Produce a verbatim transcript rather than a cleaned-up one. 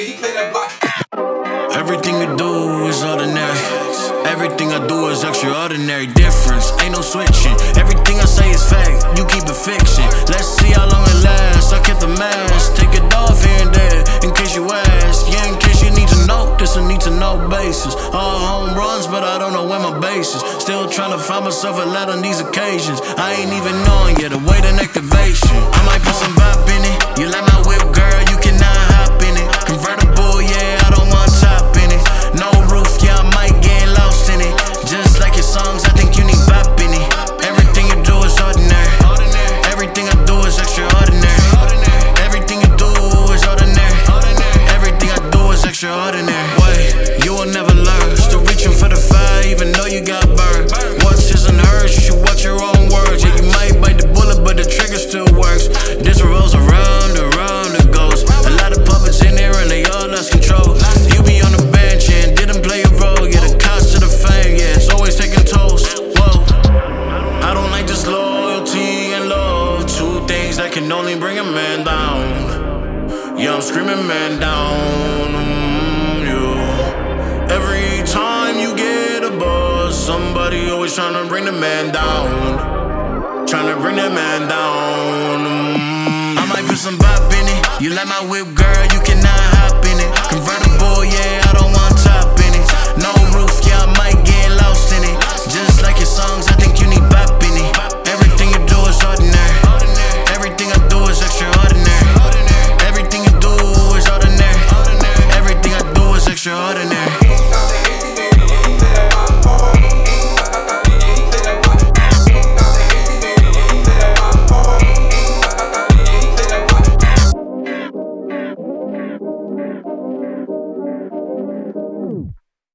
he play that block. Everything you do is ordinary. Everything I do is extraordinary. Difference, ain't no switching. Everything I say is fact, you keep it fiction. Let's see how long it lasts. I kept the mask, take it off here and there, in case you ask. Yeah, in case you need to know, this a need to know basis. All home runs, but I don't know where my base is. Still trying to find myself a lot on these occasions. I ain't even knowing yet, awaiting activation. I might put some vibe in it. You like my whip, girl, you cannot hop in it. Convertible, yeah, I don't want top in it. No roof, yeah, I might get lost in it. Just like your songs, I think you need bop in it. Everything you do is ordinary. Everything I do is extraordinary. Everything you do is ordinary. Everything I do is extraordinary. Wait, you will never learn. Still reaching for the fire, even though you got burned. Once isn't heard, you should watch your own words. Yeah, you might bite the bullet, but the trigger still works. This rolls around, around it goes. A lot of puppets in there and they all lost control. You be on the bench and didn't play a role. Yeah, the cost to the fame, yeah, it's always taking tolls. Whoa, I don't like this loyalty and love. Two things that can only bring a man down. Yeah, I'm screaming man down. Mm, yeah. Every time you get a buzz, somebody always trying to bring the man down. Trying to bring the man down. Mm, I might put some bop in it. You like my whip, girl, you cannot hop in it. Convertible, yeah, I don't want top in it. No roof, yeah, I might get lost in it. Just like your songs,